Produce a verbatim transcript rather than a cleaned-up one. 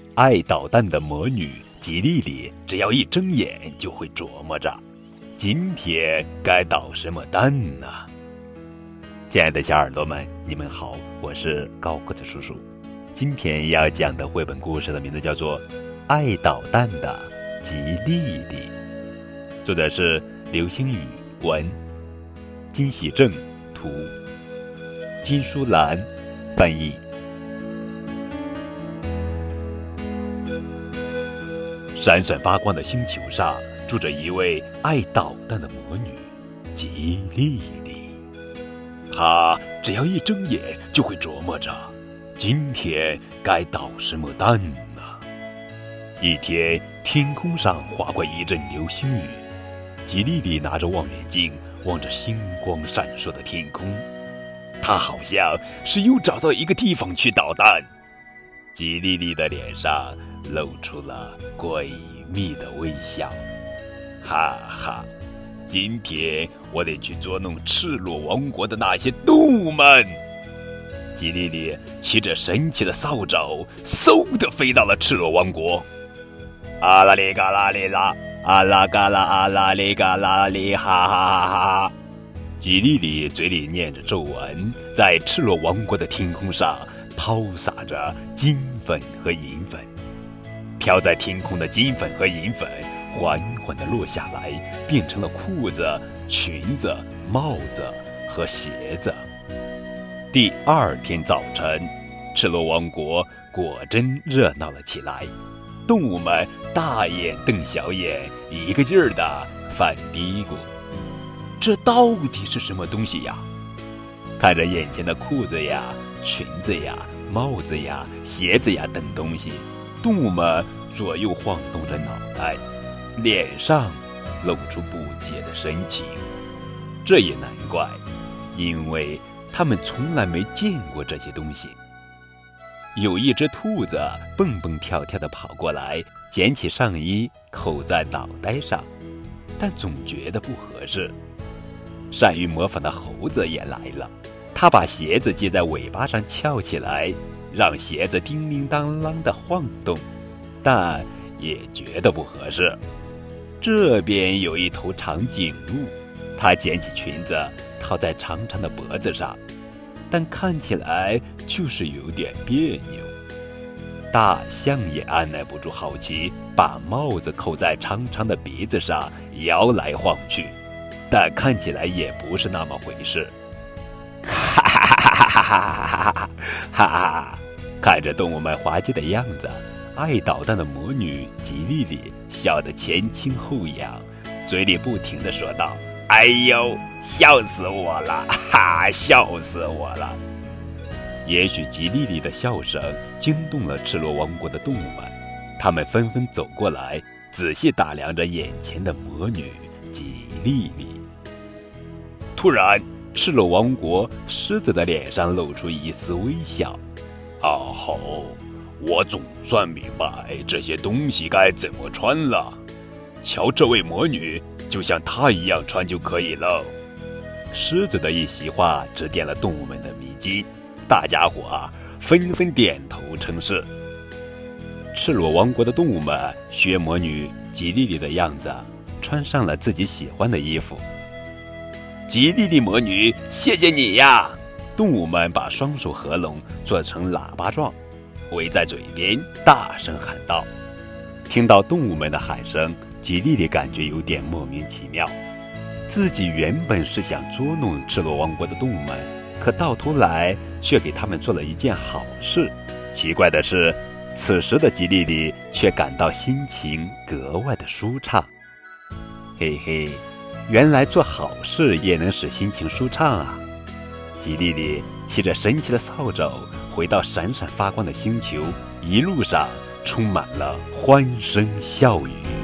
爱捣蛋的魔女吉莉莉只要一睁眼就会琢磨着，今天该捣什么蛋呢？亲爱的小耳朵们，你们好，我是高个子叔叔。今天要讲的绘本故事的名字叫做《爱捣蛋的吉莉莉》，作者是刘星宇文，金喜正图，金淑兰翻译。闪闪发光的星球上住着一位爱捣蛋的魔女吉莉莉，她只要一睁眼就会琢磨着，今天该捣什么蛋呢？一天，天空上划过一阵流星雨，吉莉莉拿着望远镜望着星光闪烁的天空，她好像是又找到一个地方去捣蛋。吉莉莉的脸上露出了诡秘的微笑，哈哈，今天我得去捉弄赤裸王国的那些动物们。吉莉莉骑着神奇的扫帚，嗖地飞到了赤裸王国。阿拉里嘎拉里拉，阿拉嘎拉阿拉里嘎拉里，哈哈哈哈！吉莉莉嘴里念着咒文，在赤裸王国的天空上抛洒着金粉和银粉。飘在天空的金粉和银粉缓缓地落下来，变成了裤子、裙子、帽子和鞋子。第二天早晨，赤裸王国果真热闹了起来，动物们大眼瞪小眼，一个劲儿地犯嘀咕：这到底是什么东西呀？看着眼前的裤子呀、裙子呀、帽子呀、鞋子呀等东西，动物们左右晃动着脑袋，脸上露出不解的神情。这也难怪，因为他们从来没见过这些东西。有一只兔子蹦蹦跳跳地跑过来，捡起上衣扣在脑袋上，但总觉得不合适。善于模仿的猴子也来了，他把鞋子系在尾巴上翘起来，让鞋子叮铃当啷地晃动，但也觉得不合适。这边有一头长颈鹿，它捡起裙子套在长长的脖子上，但看起来就是有点别扭。大象也按耐不住好奇，把帽子扣在长长的鼻子上摇来晃去，但看起来也不是那么回事。哈哈哈哈哈哈哈哈哈！看着动物们滑稽的样子，爱捣蛋的魔女吉莉莉笑得前倾后仰，嘴里不停地说道：哎呦，笑死我了，哈，笑死我了。也许吉莉莉的笑声惊动了赤裸王国的动物们，他们纷纷走过来，仔细打量着眼前的魔女吉莉莉。突然，赤裸王国狮子的脸上露出一丝微笑。哦吼，我总算明白这些东西该怎么穿了。瞧这位魔女，就像她一样穿就可以了。狮子的一席话指点了动物们的迷津，大家伙啊纷纷点头称是。赤裸王国的动物们学魔女吉莉莉的样子，穿上了自己喜欢的衣服。吉莉莉魔女，谢谢你呀！动物们把双手合拢，做成喇叭状，围在嘴边大声喊道。听到动物们的喊声，吉莉莉感觉有点莫名其妙。自己原本是想捉弄赤裸王国的动物们，可到头来却给他们做了一件好事。奇怪的是，此时的吉莉莉却感到心情格外的舒畅。嘿嘿，原来做好事也能使心情舒畅啊！吉莉莉骑着神奇的扫帚回到闪闪发光的星球，一路上充满了欢声笑语。